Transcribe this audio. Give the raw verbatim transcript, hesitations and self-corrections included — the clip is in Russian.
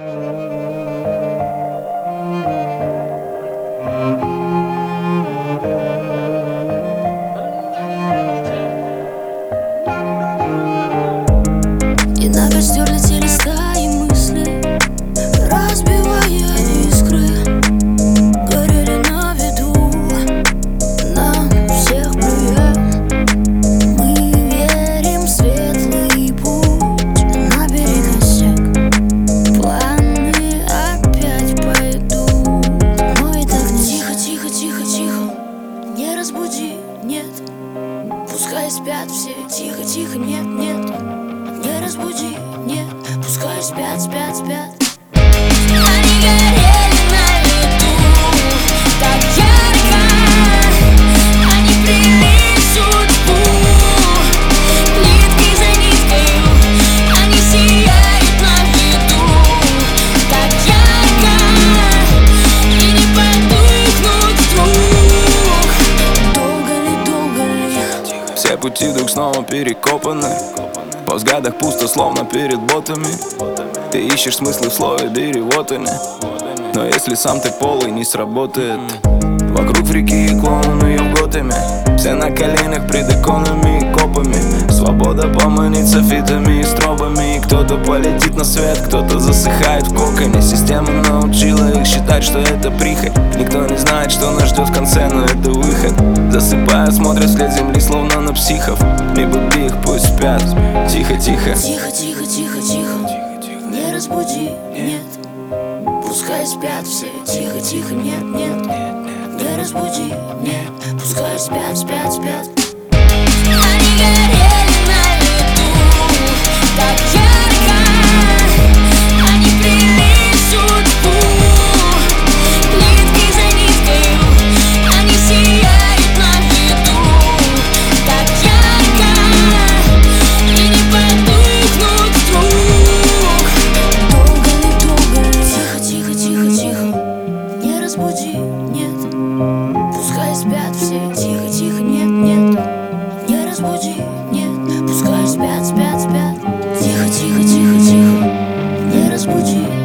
И на костер летели стаи мысли, разбивая искры. Горели на виду, нам всех плюя. Мы верим в светлый путь, набери косяк, планы опять пойдут. Но и так не тихо, тихо, тихо, тихо, не разбуди, нет. Пускай спят все, тихо, тихо, нет, нет. Не разбуди, нет, пускай спят, спят, спят. Они горели на виду так ярко, они плели судьбу ниткой за ниткой, они сияют на виду так ярко и не потухнут вдруг. Долго ли, долго ли? Все пути вдруг снова перекопаны. По взглядах пусто, словно перед ботами. Ты ищешь смыслы в слове, бери, вот они. Но если сам ты полый, не сработает. Вокруг в реки и клоуны и в Готэме. Все на коленях пред иконами и копами. Свобода поманит софитами и стробами. И кто-то полетит на свет, кто-то засыхает в коконе. Система научила их считать, что это прихоть. Никто не знает, что нас ждет в конце, но это выход. Засыпают, смотрят вслед земли, словно на психов. Не буди их, пусть спят. Тихо, тихо. Тихо, тихо, тихо, тихо. Не разбуди, нет. Пускай спят все. Тихо, тихо, нет, нет. Не разбуди, нет. Пускай спят, спят, спят. Они горели на виду так ярко, они плели судьбу ниткой за ниткой, они сияют на виду так ярко и не потухнут вдруг. Долго ли, долго ли? Тихо, тихо, тихо, тихо. Не разбуди, нет. Пускай спят все. Тихо, тихо, нет, нет. Не разбуди, нет. Пускай спят, спят, спят. Тихо, тихо, тихо, тихо. Не разбуди.